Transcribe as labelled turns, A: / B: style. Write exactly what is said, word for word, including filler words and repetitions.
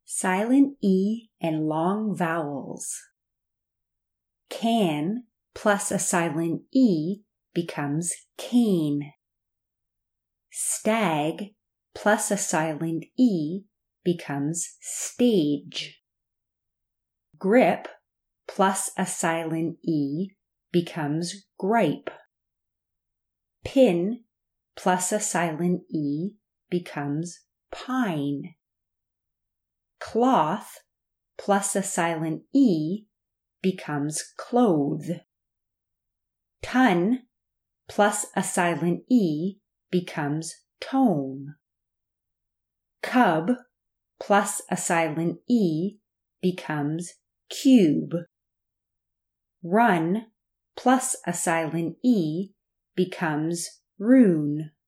A: Silent E and long vowels. Can plus a silent E becomes cane. Stag plus a silent E becomes stage. Grip plus a silent E becomes gripe. Pin plus a silent E becomes pine. Cloth plus a silent E becomes clothe. Ton plus a silent E becomes tone. Cub plus a silent E becomes cube. Run plus a silent E becomes rune.